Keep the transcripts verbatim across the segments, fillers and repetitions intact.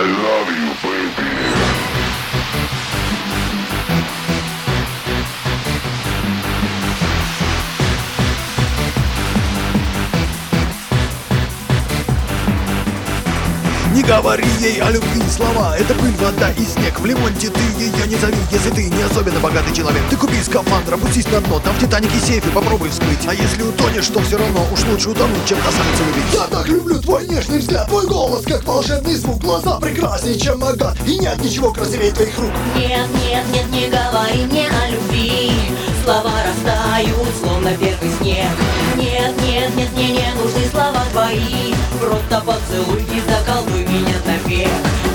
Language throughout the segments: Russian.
I love you, baby. Не говори ей о любви слова. Это пыль, вода и снег. В Лемонте ты ее не зови, если ты не особенно богатый человек. Ты купи скафандр, опустись на дно. Там в Титанике сейф и попробуй вскрыть. А если утонешь, то все равно уж лучше утонуть, чем красавицу любить. Я так люблю твой нежный взгляд, твой голос, как волшебный звук. Глаза прекраснее, чем агат, и нет ничего красивее твоих рук. Нет, нет, нет, не говори мне о любви. Слова растают, словно первый снег. Нет, нет, нет, мне не нужны слова твои. Просто поцелуй и заколдуй меня навек.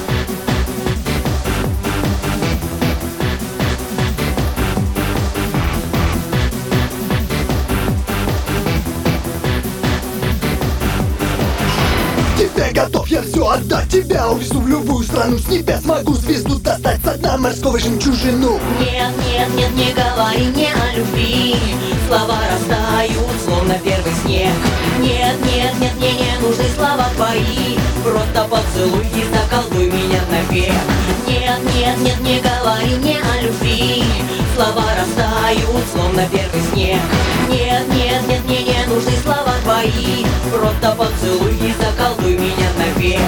Тебе готов я все отдать, тебя увезу в любую страну. С небес могу звезду достать, со дна морского жемчужину. Нет, нет, нет, не говори мне о любви. Слова растают, словно первый снег. Нет, нет, нет, мне не нужны слова твои. Просто поцелуй и заколдуй меня навек. Нет, нет, нет, не говори мне о любви. Слова растают, словно первый снег. Нет, нет, нет, мне не нужны слова твои. Просто поцелуй и заколдуй меня навек.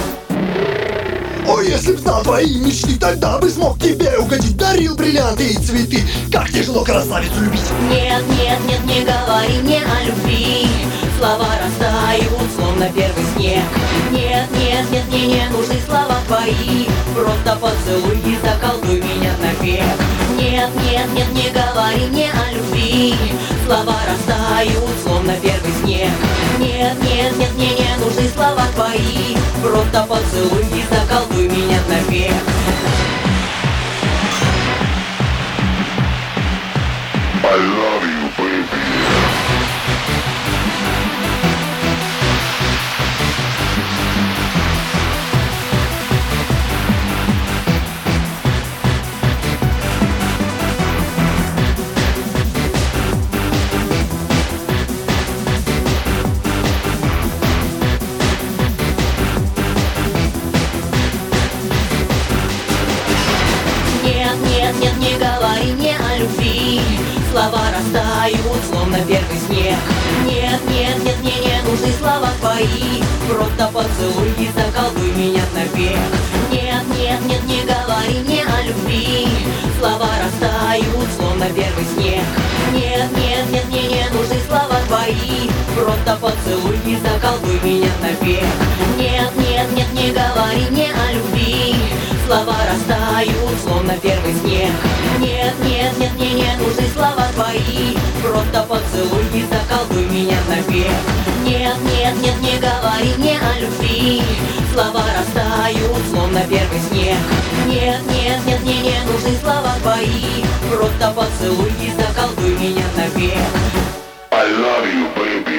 Ой, если б знал твои мечты, тогда бы смог тебе угодить. Дарил бриллианты и цветы, как тяжело красавицу любить. Нет, нет, нет, не говори мне о любви. Слова растают, словно первый снег. Нет, нет, нет, мне не нужны слова твои. Просто поцелуй и заколдуй меня навек. Нет, нет, нет, не говори мне о любви. Слова растают, словно первый снег. Нет, нет, нет, мне не нужны слова твои. Просто поцелуй и заколдуй меня навек. I love you, baby. Нет, нет, нет, не говори мне о любви. Слова растают, словно первый снег. Нет, нет, нет, мне не нужны слова твои. Просто поцелуй и заколдуй меня навек. Нет, нет, нет, не говори мне о любви. Слова растают, словно первый снег. Нет, нет, нет, мне не нужны слова твои. Просто поцелуй и заколдуй меня навек. Нет, нет, нет, не говори мне о любви. Слова растают, словно первый снег. Нет, нет, нет, мне не нужны слова твои. Просто поцелуй и заколдуй меня навек. Нет, нет, нет, не говори мне о любви. Слова растают, словно первый снег. Нет, нет, нет, мне не нужны слова твои. Просто поцелуй и заколдуй меня навек. I love you, baby.